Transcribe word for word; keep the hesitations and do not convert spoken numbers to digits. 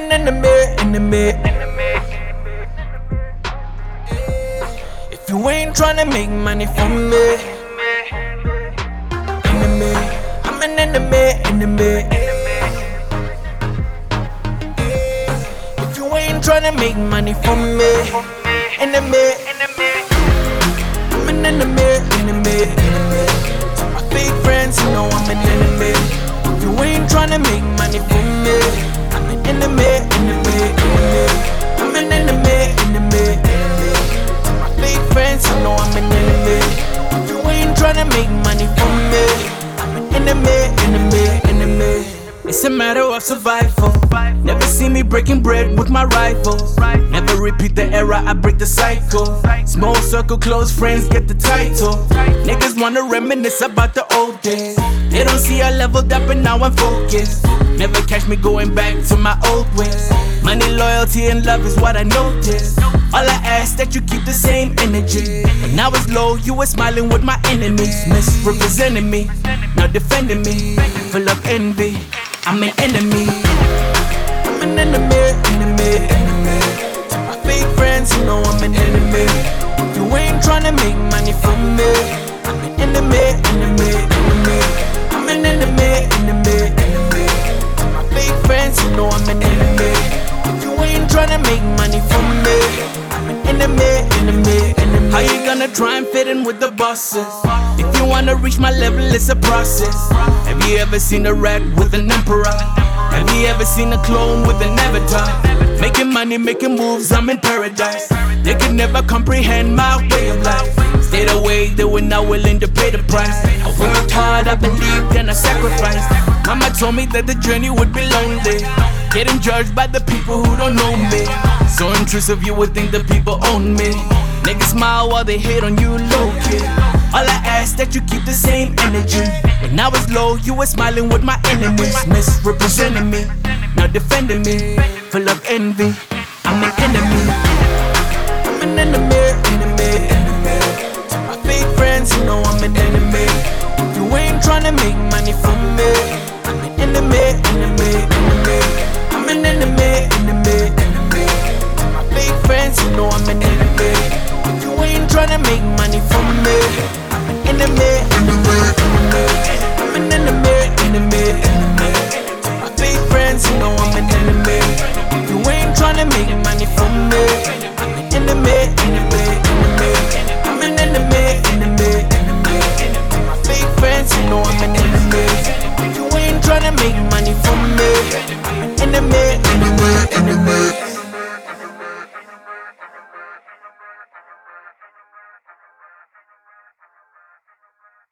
an enemy, enemy. If you ain't tryna make money from me, enemy, I'm an enemy, enemy. If you ain't tryna make money from me, enemy, I'm an enemy, enemy. To my fake friends, you know I'm an enemy. If you ain't tryna make money from me, I'm an enemy, enemy, enemy. I'm an enemy, enemy, enemy. To my fake friends, you know I'm an enemy. If you ain't tryna make money from me, I'm an enemy, enemy, enemy. It's a matter of survival. Never see me breaking bread with my rivals. Never repeat the era, I break the cycle. Small circle, close friends get the title. Niggas wanna reminisce about the old days. They don't see I leveled up and now I'm focused. Never catch me going back to my old ways. Money, loyalty, and love is what I notice. All I ask that you keep the same energy. When I was low, you were smiling with my enemies. Misrepresenting me, now defending me. Full of envy, I'm an enemy. I'm an enemy, enemy, enemy. To my fake friends, you know I'm an enemy. If you ain't tryna make money from me, I'm an enemy, enemy, enemy. I'm an enemy, enemy, enemy. To my fake friends, you know I'm an enemy. If you ain't tryna make money from me, I'm an enemy, enemy, enemy. How you gonna try and fit in with the bosses? If you wanna reach my level, it's a process. Have you ever seen a rat with an emperor? Have you ever seen a clone with an avatar? Making money, making moves, I'm in paradise. They can never comprehend my way of life. Stayed away, they were not willing to pay the price. I worked hard, I believed, and I sacrificed. Mama told me that the journey would be lonely. Getting judged by the people who don't know me. So intrusive, you would think the people own me. Niggas smile while they hate on you, low kid. All I ask that you keep the same energy. When I was low, you were smiling with my enemies. Misrepresenting me, now defending me. Full of envy, I'm an enemy. I'm an enemy, enemy, enemy. To my fake friends, you know I'm an enemy. If you ain't tryna make money from me, I'm an enemy, enemy, enemy. I'm an enemy, enemy, enemy. To my fake friends, you know I'm an enemy. If you ain't tryna make money from me, I'm an enemy, enemy, enemy. I'm an enemy, enemy, enemy. To my fake friends, you know I'm an enemy. If you ain't tryna make money from me, I'm an enemy, enemy, enemy. I'm an enemy, enemy, enemy. To my fake friends, you know I'm an enemy. If you ain't tryna make money from me,